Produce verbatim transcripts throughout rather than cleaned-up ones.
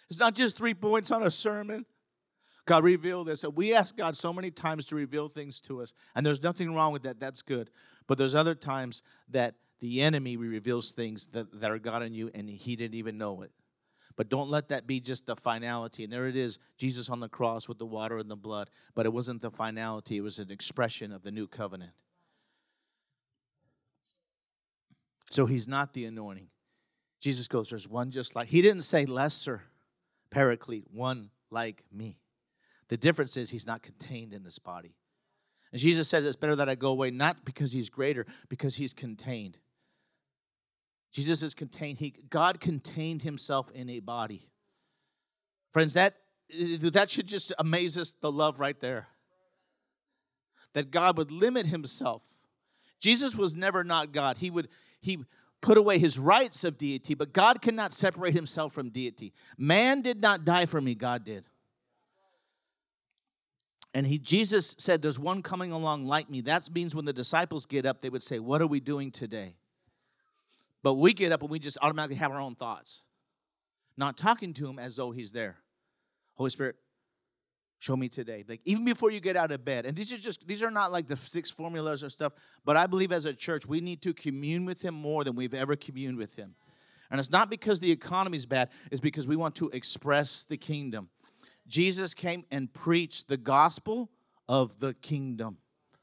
It's not just three points on a sermon. God revealed this. So we ask God so many times to reveal things to us, and there's nothing wrong with that. That's good. But there's other times that the enemy reveals things that, that are God in you, and he didn't even know it. But don't let that be just the finality. And there it is, Jesus on the cross with the water and the blood. But it wasn't the finality. It was an expression of the new covenant. So he's not the anointing. Jesus goes, there's one just like. He didn't say lesser paraclete, one like me. The difference is he's not contained in this body. And Jesus says it's better that I go away, not because he's greater, because he's contained. Jesus is contained. He, God contained himself in a body. Friends, that, that should just amaze us, the love right there. That God would limit himself. Jesus was never not God. He would he put away his rights of deity, but God cannot separate himself from deity. Man did not die for me, God did. And he, Jesus said, there's one coming along like me. That means when the disciples get up, they would say, what are we doing today? But we get up and we just automatically have our own thoughts. Not talking to him as though he's there. Holy Spirit, show me today. Like even before you get out of bed. And these are just, these are not like the six formulas or stuff. But I believe as a church, we need to commune with him more than we've ever communed with him. And it's not because the economy's bad. It's because we want to express the kingdom. Jesus came and preached the gospel of the kingdom.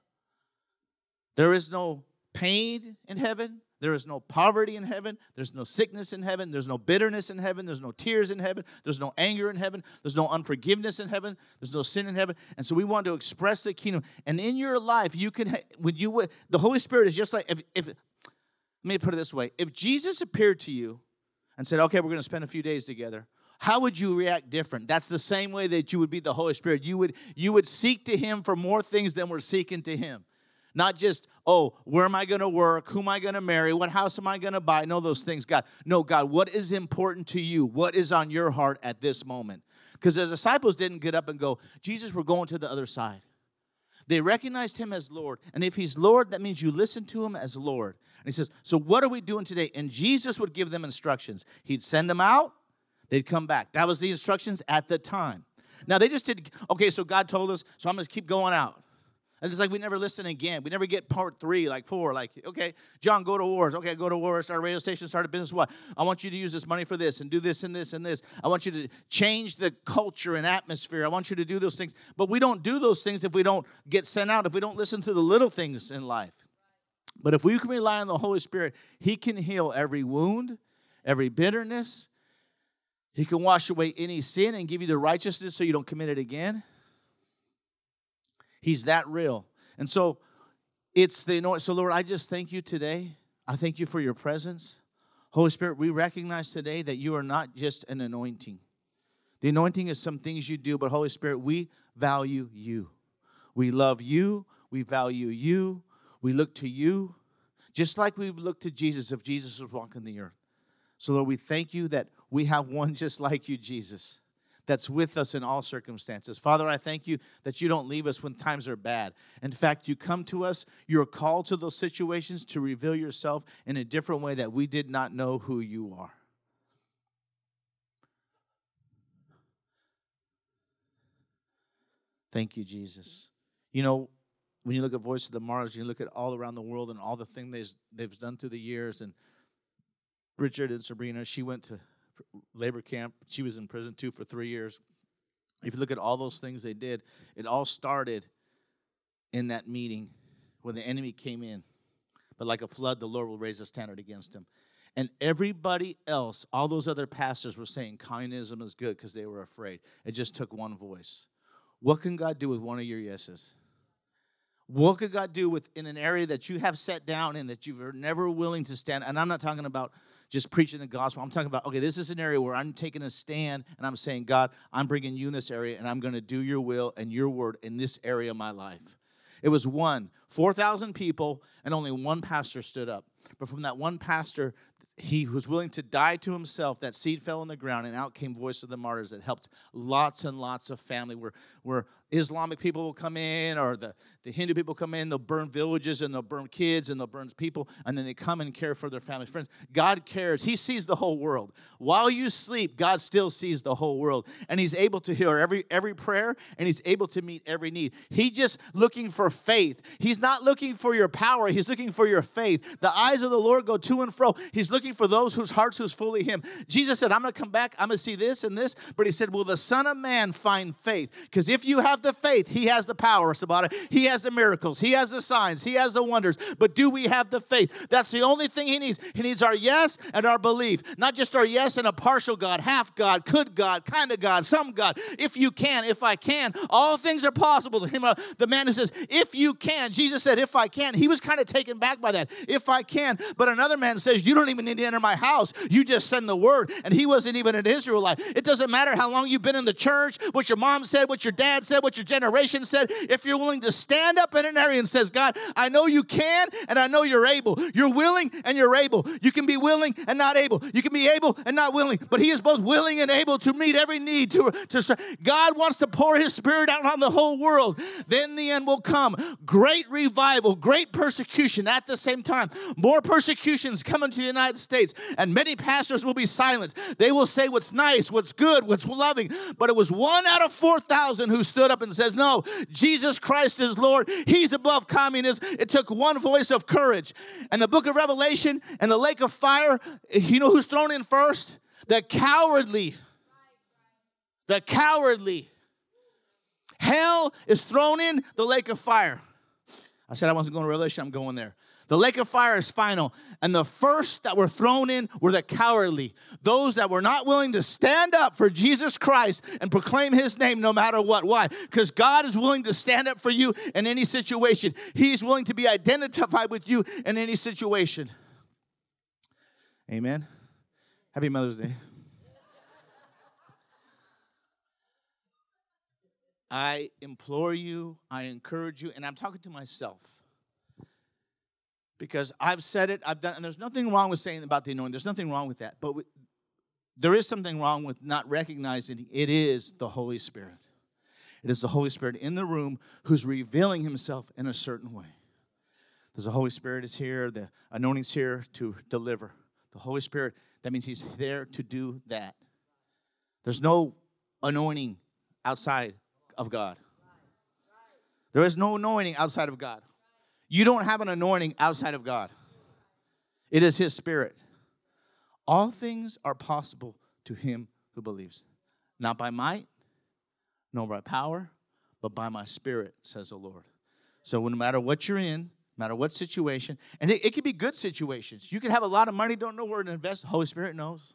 There is no pain in heaven. There is no poverty in heaven. There's no sickness in heaven. There's no bitterness in heaven. There's no tears in heaven. There's no anger in heaven. There's no unforgiveness in heaven. There's no sin in heaven. And so we want to express the kingdom. And in your life, you can, when you, the Holy Spirit is just like, if, if, let me put it this way. If Jesus appeared to you and said, okay, we're going to spend a few days together, how would you react different? That's the same way that you would be the Holy Spirit. You would, you would seek to him for more things than we're seeking to him. Not just, oh, where am I going to work? Who am I going to marry? What house am I going to buy? No, those things, God. No, God, what is important to you? What is on your heart at this moment? Because the disciples didn't get up and go, Jesus, we're going to the other side. They recognized him as Lord. And if he's Lord, that means you listen to him as Lord. And he says, so what are we doing today? And Jesus would give them instructions. He'd send them out. They'd come back. That was the instructions at the time. Now, they just did, okay, so God told us, so I'm going to keep going out. And it's like we never listen again. We never get part three, like four. Like, okay, John, go to wars. Okay, go to wars. Start a radio station, start a business. What? I want you to use this money for this and do this and this and this. I want you to change the culture and atmosphere. I want you to do those things. But we don't do those things if we don't get sent out, if we don't listen to the little things in life. But if we can rely on the Holy Spirit, he can heal every wound, every bitterness. He can wash away any sin and give you the righteousness so you don't commit it again. He's that real. And so it's the anointing. So, Lord, I just thank you today. I thank you for your presence. Holy Spirit, we recognize today that you are not just an anointing. The anointing is some things you do, but Holy Spirit, we value you. We love you. We value you. We look to you. Just like we look to Jesus if Jesus was walking the earth. So, Lord, we thank you that we have one just like you, Jesus, that's with us in all circumstances. Father, I thank you that you don't leave us when times are bad. In fact, you come to us, you're called to those situations to reveal yourself in a different way that we did not know who you are. Thank you, Jesus. You know, when you look at Voice of the Martyrs, you look at all around the world and all the things they've, they've done through the years. And Richard and Sabrina, she went to labor camp. She was in prison, too, for three years. If you look at all those things they did, it all started in that meeting when the enemy came in. But like a flood, the Lord will raise a standard against him. And everybody else, all those other pastors were saying communism is good because they were afraid. It just took one voice. What can God do with one of your yeses? What could God do with in an area that you have set down in that you were never willing to stand? And I'm not talking about just preaching the gospel. I'm talking about, okay, this is an area where I'm taking a stand and I'm saying, God, I'm bringing you in this area and I'm going to do your will and your word in this area of my life. It was one, four thousand people, and only one pastor stood up. But from that one pastor, he was willing to die to himself. That seed fell on the ground, and out came Voice of the Martyrs that helped lots and lots of family. Where, where Islamic people will come in, or the, the Hindu people come in, they'll burn villages, and they'll burn kids, and they'll burn people, and then they come and care for their family. Friends, God cares. He sees the whole world. While you sleep, God still sees the whole world, and he's able to hear every, every prayer, and he's able to meet every need. He's just looking for faith. He's not looking for your power. He's looking for your faith. The eyes of the Lord go to and fro. He's looking for those whose hearts who's fully him. Jesus said, I'm going to come back. I'm going to see this and this. But he said, will the Son of Man find faith? Because if you have the faith, he has the power about it. He has the miracles. He has the signs. He has the wonders. But do we have the faith? That's the only thing he needs. He needs our yes and our belief. Not just our yes and a partial God, half God, could God, kind of God, some God. If you can, if I can, all things are possible to him. Uh, the man who says, if you can. Jesus said, if I can. He was kind of taken back by that. If I can. But another man says, you don't even need to enter my house. You just send the word. And he wasn't even an Israelite. It doesn't matter how long you've been in the church, what your mom said, what your dad said, what your generation said. If you're willing to stand up in an area and says, God, I know you can and I know you're able. You're willing and you're able. You can be willing and not able. You can be able and not willing. But he is both willing and able to meet every need. To, to God wants to pour his spirit out on the whole world. Then the end will come. Great revival, great persecution at the same time. More persecutions coming to the United States. And many pastors will be silent. They will say what's nice, what's good, what's loving. But it was one out of four thousand who stood up and says, no, Jesus Christ is Lord. He's above communism. It took one voice of courage. And the book of Revelation and the lake of fire, you know who's thrown in first? The cowardly. The cowardly. Hell is thrown in the lake of fire. I said I wasn't going to Revelation. I'm going there. The lake of fire is final. And the first that were thrown in were the cowardly. Those that were not willing to stand up for Jesus Christ and proclaim his name no matter what. Why? Because God is willing to stand up for you in any situation. He's willing to be identified with you in any situation. Amen. Happy Mother's Day. I implore you, I encourage you, and I'm talking to myself. Because I've said it, I've done, and there's nothing wrong with saying about the anointing. There's nothing wrong with that. But we, there is something wrong with not recognizing it is the Holy Spirit. It is the Holy Spirit in the room who's revealing himself in a certain way. There's the Holy Spirit is here. The anointing's here to deliver. The Holy Spirit, that means he's there to do that. There's no anointing outside of God. There is no anointing outside of God. You don't have an anointing outside of God. It is his Spirit. All things are possible to him who believes. Not by might, nor by power, but by my Spirit, says the Lord. So no matter what you're in, no matter what situation, and it, it can be good situations. You can have a lot of money, don't know where to invest. Holy Spirit knows.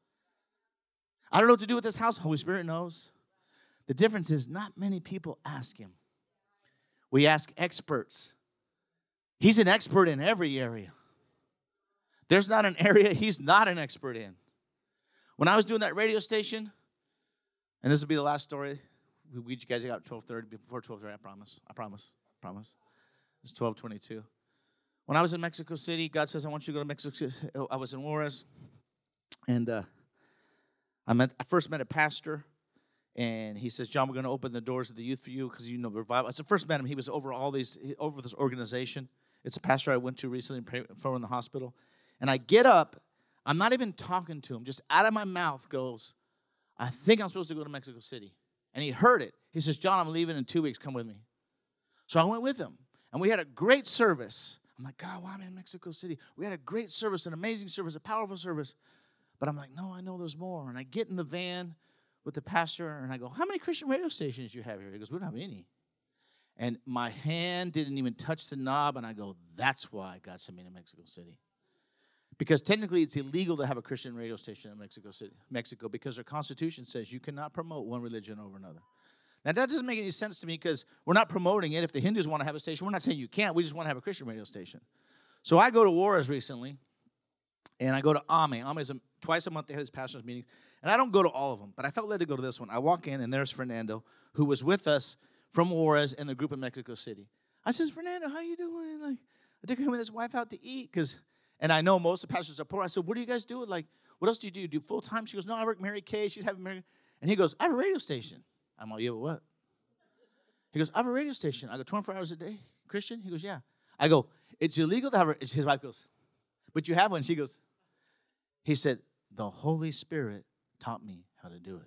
I don't know what to do with this house. Holy Spirit knows. The difference is not many people ask him. We ask experts. He's an expert in every area. There's not an area he's not an expert in. When I was doing that radio station, and this will be the last story. We, we you guys got twelve thirty, before twelve thirty, I promise. I promise. I promise. It's twelve twenty-two. When I was in Mexico City, God says, I want you to go to Mexico City. I was in Juarez, and uh, I, met, I first met a pastor. And he says, John, we're going to open the doors of the youth for you because you know revival. I first met him. He was over all these, over this organization. It's a pastor I went to recently for in the hospital. And I get up. I'm not even talking to him. Just out of my mouth goes, I think I'm supposed to go to Mexico City. And he heard it. He says, John, I'm leaving in two weeks. Come with me. So I went with him. And we had a great service. I'm like, God, why am I in Mexico City? We had a great service, an amazing service, a powerful service. But I'm like, no, I know there's more. And I get in the van with the pastor, and I go, how many Christian radio stations do you have here? He goes, we don't have any. And my hand didn't even touch the knob, and I go, that's why God sent me to Mexico City. Because technically it's illegal to have a Christian radio station in Mexico City, Mexico, because their constitution says you cannot promote one religion over another. Now, that doesn't make any sense to me because we're not promoting it. If the Hindus want to have a station, we're not saying you can't. We just want to have a Christian radio station. So I go to Juarez recently, and I go to AME. AME is a, twice a month they have these pastors' meetings. And I don't go to all of them, but I felt led to go to this one. I walk in, and there's Fernando, who was with us from Juarez in the group in Mexico City. I said, Fernando, how you doing? Like, I took him and his wife out to eat because And I know most of the pastors are poor. I said, what do you guys do? Like, what else do you do? Do full time? She goes, no, I work Mary Kay. She's having Mary. And he goes, I have a radio station. I'm like, yeah, but what? He goes, I have a radio station. I go, twenty-four hours a day, Christian? He goes, yeah. I go, it's illegal to have a, his wife goes, but you have one. She goes, he said, the Holy Spirit taught me how to do it.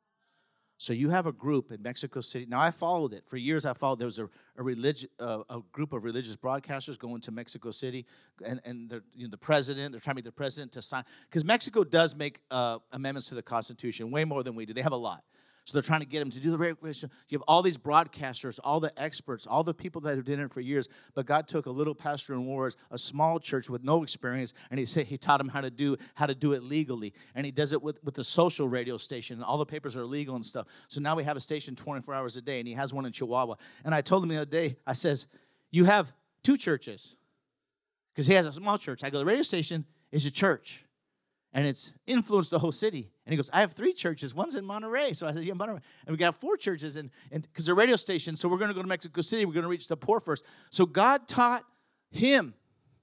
So you have a group in Mexico City. Now, I followed it. For years, I followed. There was a a, religi- uh, a group of religious broadcasters going to Mexico City, and, and you know, the president, they're trying to get the president to sign. Because Mexico does make uh, amendments to the Constitution, way more than we do. They have a lot. So they're trying to get him to do the regulation. You have all these broadcasters, all the experts, all the people that have done it for years. But God took a little pastor in Juarez, a small church with no experience, and he said he taught him how to do how to do it legally. And he does it with, with the social radio station. And all the papers are legal and stuff. So now we have a station twenty-four hours a day, and he has one in Chihuahua. And I told him the other day, I says, you have two churches. Because he has a small church. I go, the radio station is a church. And it's influenced the whole city. And he goes, I have three churches. One's in Monterey. So I said, yeah, Monterey. And we got four churches, and because they're radio stations. So we're going to go to Mexico City. We're going to reach the poor first. So God taught him.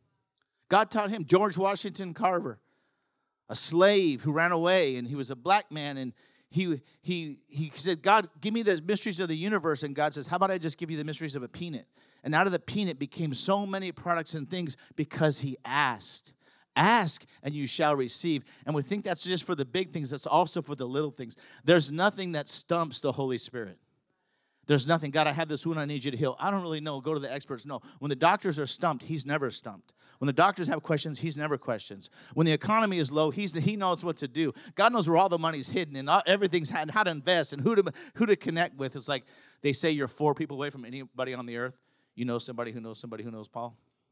God taught him. George Washington Carver, a slave who ran away, and he was a black man. And he he he said, God, give me the mysteries of the universe. And God says, how about I just give you the mysteries of a peanut? And out of the peanut became so many products and things because he asked. Ask, and you shall receive. And we think that's just for the big things. That's also for the little things. There's nothing that stumps the Holy Spirit. There's nothing. God, I have this wound I need you to heal. I don't really know. Go to the experts. No. When the doctors are stumped, he's never stumped. When the doctors have questions, he's never questions. When the economy is low, he's the, he knows what to do. God knows where all the money's hidden and all, everything's and how to invest and who to, who to connect with. It's like they say you're four people away from anybody on the earth. You know somebody who knows somebody who knows Paul.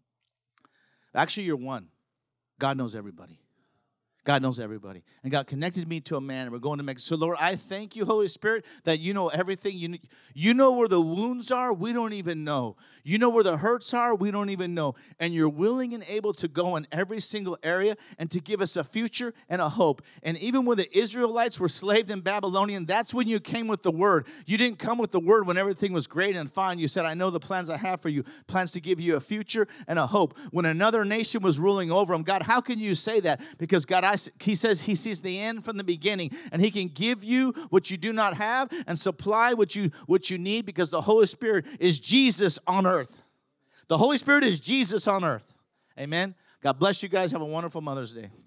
Actually, you're one. God knows everybody. God knows everybody. And God connected me to a man, and we're going to Mexico. So, Lord, I thank you, Holy Spirit, that you know everything. You, you know where the wounds are. We don't even know. You know where the hurts are. We don't even know. And you're willing and able to go in every single area and to give us a future and a hope. And even when the Israelites were slaved in Babylonian, that's when you came with the word. You didn't come with the word when everything was great and fine. You said, I know the plans I have for you, plans to give you a future and a hope. When another nation was ruling over them, God, how can you say that? Because, God, I He says he sees the end from the beginning, and he can give you what you do not have and supply what you, what you need, because the Holy Spirit is Jesus on earth. The Holy Spirit is Jesus on earth. Amen. God bless you guys. Have a wonderful Mother's Day.